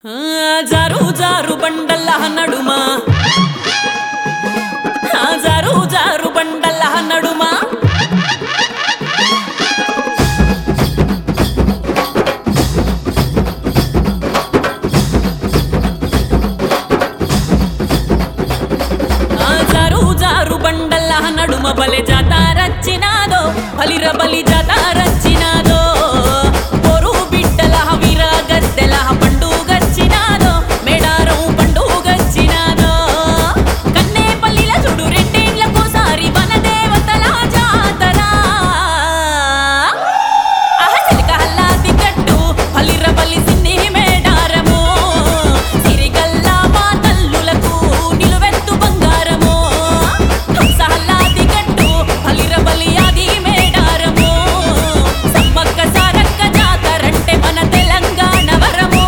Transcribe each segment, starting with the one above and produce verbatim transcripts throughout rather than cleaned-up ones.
ఆ జారు జారు బండల నడుమా ఆ జారు జారు బండల నడుమా ఆ జారు జారు బండల నడుమ బలే జాతారచ్చినాదో బలిర బలి జాతారచ్చినాదో పోరు బిడ్డల వీర గద్దెల పండుగచ్చినాదో మేడారం పండుగచ్చినాదో కన్నే పల్లిల చూడు రెండేళ్లకోసారి వన దేవతల జాతర ఆహ చిలకహల్లాది గట్టు బలిర బలి సిన్ని మేడారము సిరిగల్ల మా తల్లులకు నిలువెత్తు బంగారము హంసహల్లాది గట్టు బలిర బలి ఆది మేడారము సమ్మక్క సారక్క జాతరంటే మన తెలంగాణ వరము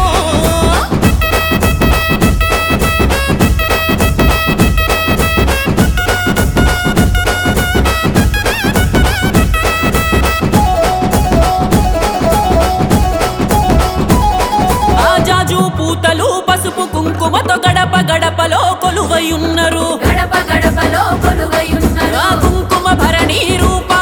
ఆ జాజు పూతలు పసుపు కుంకుమతో గడప గడపలో కొలువై ఉన్నారు గడప గడపలో కొలువై ఉన్నారు ఆ కుంకుమ భరణి రూప